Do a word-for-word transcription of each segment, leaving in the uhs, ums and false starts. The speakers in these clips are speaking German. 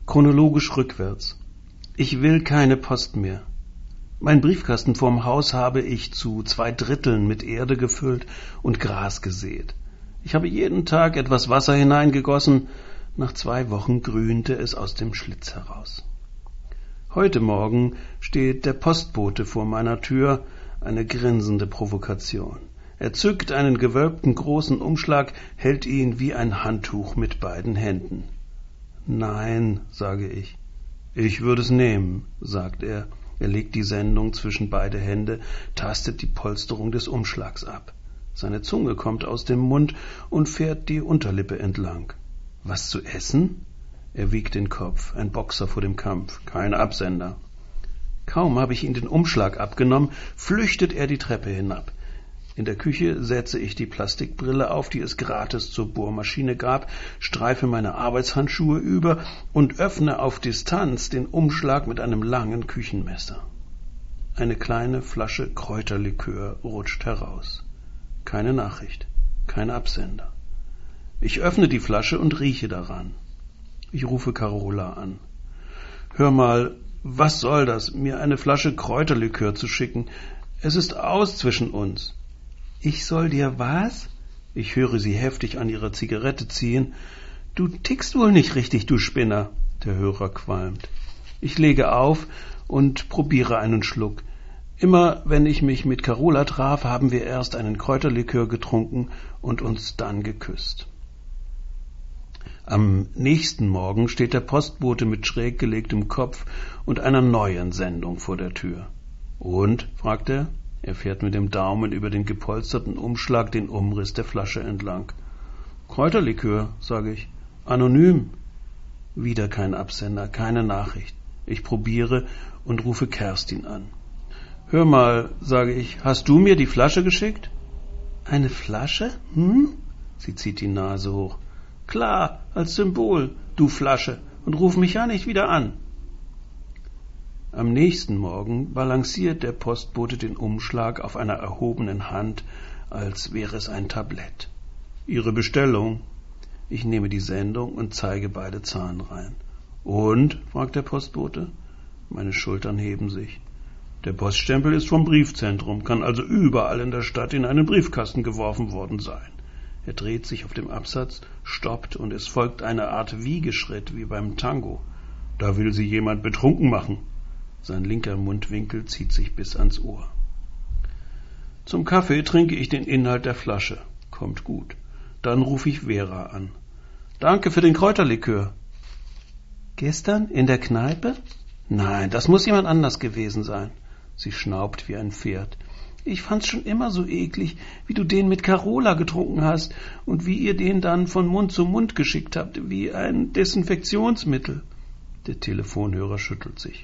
chronologisch rückwärts. Ich will keine Post mehr. Mein Briefkasten vorm Haus habe ich zu zwei Dritteln mit Erde gefüllt und Gras gesät. Ich habe jeden Tag etwas Wasser hineingegossen. Nach zwei Wochen grünte es aus dem Schlitz heraus. Heute Morgen steht der Postbote vor meiner Tür, eine grinsende Provokation. Er zückt einen gewölbten großen Umschlag, hält ihn wie ein Handtuch mit beiden Händen. »Nein«, sage ich. »Ich würde es nehmen«, sagt er. Er legt die Sendung zwischen beide Hände, tastet die Polsterung des Umschlags ab. Seine Zunge kommt aus dem Mund und fährt die Unterlippe entlang. »Was zu essen?« Er wiegt den Kopf, ein Boxer vor dem Kampf, kein Absender. Kaum habe ich ihm den Umschlag abgenommen, flüchtet er die Treppe hinab. In der Küche setze ich die Plastikbrille auf, die es gratis zur Bohrmaschine gab, streife meine Arbeitshandschuhe über und öffne auf Distanz den Umschlag mit einem langen Küchenmesser. Eine kleine Flasche Kräuterlikör rutscht heraus. Keine Nachricht, kein Absender. Ich öffne die Flasche und rieche daran. Ich rufe Carola an. »Hör mal, was soll das, mir eine Flasche Kräuterlikör zu schicken? Es ist aus zwischen uns.« »Ich soll dir was?« Ich höre sie heftig an ihrer Zigarette ziehen. »Du tickst wohl nicht richtig, du Spinner.« Der Hörer qualmt. Ich lege auf und probiere einen Schluck. Immer wenn ich mich mit Carola traf, haben wir erst einen Kräuterlikör getrunken und uns dann geküsst. Am nächsten Morgen steht der Postbote mit schräg gelegtem Kopf und einer neuen Sendung vor der Tür. »Und?«, fragt er. Er fährt mit dem Daumen über den gepolsterten Umschlag den Umriss der Flasche entlang. »Kräuterlikör«, sage ich. »Anonym.« Wieder kein Absender, keine Nachricht. Ich probiere und rufe Kerstin an. »Hör mal«, sage ich, »hast du mir die Flasche geschickt?« »Eine Flasche? Hm?« Sie zieht die Nase hoch. »Klar, als Symbol, du Flasche, und ruf mich ja nicht wieder an.« Am nächsten Morgen balanciert der Postbote den Umschlag auf einer erhobenen Hand, als wäre es ein Tablett. »Ihre Bestellung?« Ich nehme die Sendung und zeige beide Zahnreihen. »Und?«, fragt der Postbote. Meine Schultern heben sich. Der Poststempel ist vom Briefzentrum, kann also überall in der Stadt in einen Briefkasten geworfen worden sein. Er dreht sich auf dem Absatz, stoppt und es folgt eine Art Wiegeschritt wie beim Tango. Da will sie jemand betrunken machen. Sein linker Mundwinkel zieht sich bis ans Ohr. Zum Kaffee trinke ich den Inhalt der Flasche. Kommt gut. Dann rufe ich Vera an. »Danke für den Kräuterlikör.« »Gestern in der Kneipe?« »Nein, das muss jemand anders gewesen sein.« Sie schnaubt wie ein Pferd. »Ich fand's schon immer so eklig, wie du den mit Carola getrunken hast und wie ihr den dann von Mund zu Mund geschickt habt, wie ein Desinfektionsmittel.« Der Telefonhörer schüttelt sich.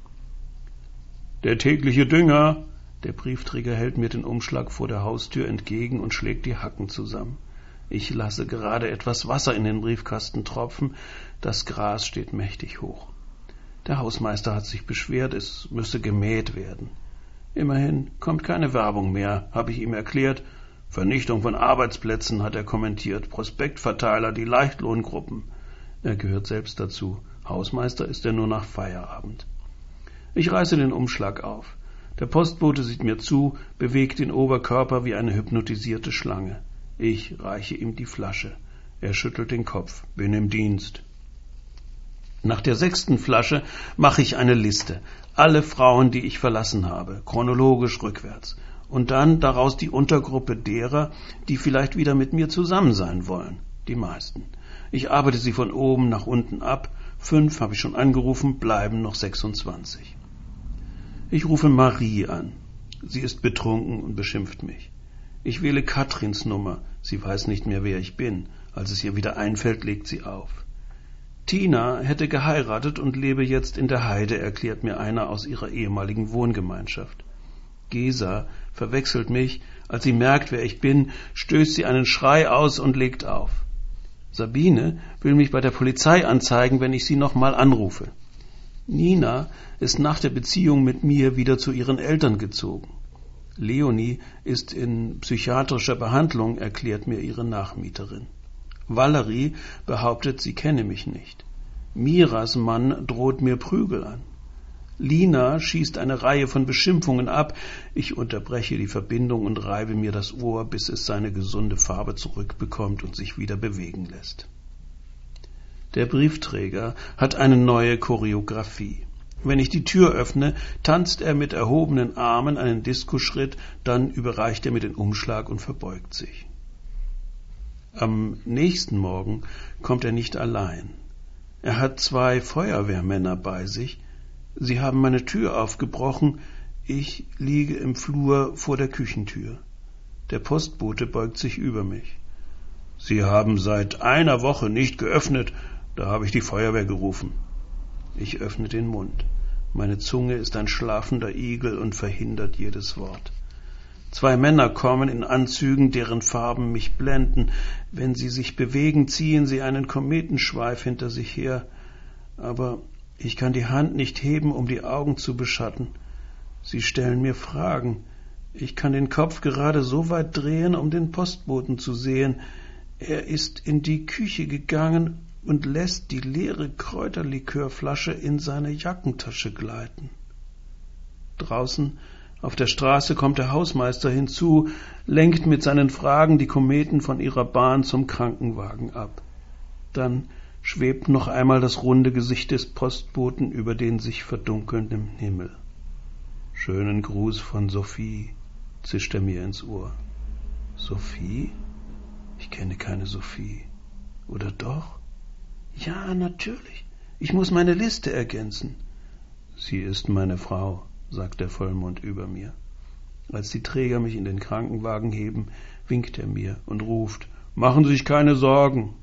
»Der tägliche Dünger!« Der Briefträger hält mir den Umschlag vor der Haustür entgegen und schlägt die Hacken zusammen. Ich lasse gerade etwas Wasser in den Briefkasten tropfen. Das Gras steht mächtig hoch. Der Hausmeister hat sich beschwert, es müsse gemäht werden. Immerhin kommt keine Werbung mehr, habe ich ihm erklärt. Vernichtung von Arbeitsplätzen, hat er kommentiert. Prospektverteiler, die Leichtlohngruppen. Er gehört selbst dazu. Hausmeister ist er nur nach Feierabend. Ich reiße den Umschlag auf. Der Postbote sieht mir zu, bewegt den Oberkörper wie eine hypnotisierte Schlange. Ich reiche ihm die Flasche. Er schüttelt den Kopf. Bin im Dienst. Nach der sechsten Flasche mache ich eine Liste. Alle Frauen, die ich verlassen habe, chronologisch rückwärts. Und dann daraus die Untergruppe derer, die vielleicht wieder mit mir zusammen sein wollen. Die meisten. Ich arbeite sie von oben nach unten ab. Fünf habe ich schon angerufen, bleiben noch sechsundzwanzig. Ich rufe Marie an. Sie ist betrunken und beschimpft mich. Ich wähle Katrins Nummer. Sie weiß nicht mehr, wer ich bin. Als es ihr wieder einfällt, legt sie auf. Tina hätte geheiratet und lebe jetzt in der Heide, erklärt mir einer aus ihrer ehemaligen Wohngemeinschaft. Gesa verwechselt mich. Als sie merkt, wer ich bin, stößt sie einen Schrei aus und legt auf. Sabine will mich bei der Polizei anzeigen, wenn ich sie nochmal anrufe. Nina ist nach der Beziehung mit mir wieder zu ihren Eltern gezogen. Leonie ist in psychiatrischer Behandlung, erklärt mir ihre Nachmieterin. Valerie behauptet, sie kenne mich nicht. Miras Mann droht mir Prügel an. Lina schießt eine Reihe von Beschimpfungen ab. Ich unterbreche die Verbindung und reibe mir das Ohr, bis es seine gesunde Farbe zurückbekommt und sich wieder bewegen lässt. Der Briefträger hat eine neue Choreografie. Wenn ich die Tür öffne, tanzt er mit erhobenen Armen einen Diskoschritt, dann überreicht er mir den Umschlag und verbeugt sich. Am nächsten Morgen kommt er nicht allein. Er hat zwei Feuerwehrmänner bei sich. Sie haben meine Tür aufgebrochen. Ich liege im Flur vor der Küchentür. Der Postbote beugt sich über mich. »Sie haben seit einer Woche nicht geöffnet. Da habe ich die Feuerwehr gerufen.« Ich öffne den Mund. Meine Zunge ist ein schlafender Igel und verhindert jedes Wort. Zwei Männer kommen in Anzügen, deren Farben mich blenden. Wenn sie sich bewegen, ziehen sie einen Kometenschweif hinter sich her. Aber ich kann die Hand nicht heben, um die Augen zu beschatten. Sie stellen mir Fragen. Ich kann den Kopf gerade so weit drehen, um den Postboten zu sehen. Er ist in die Küche gegangen und lässt die leere Kräuterlikörflasche in seine Jackentasche gleiten. Draußen auf der Straße kommt der Hausmeister hinzu, lenkt mit seinen Fragen die Kometen von ihrer Bahn zum Krankenwagen ab. Dann schwebt noch einmal das runde Gesicht des Postboten über den sich verdunkelnden Himmel. »Schönen Gruß von Sophie«, zischt er mir ins Ohr. »Sophie? Ich kenne keine Sophie. Oder doch? Ja, natürlich. Ich muss meine Liste ergänzen.« »Sie ist meine Frau«, sagt der Vollmond über mir. Als die Träger mich in den Krankenwagen heben, winkt er mir und ruft: »Machen Sie sich keine Sorgen.«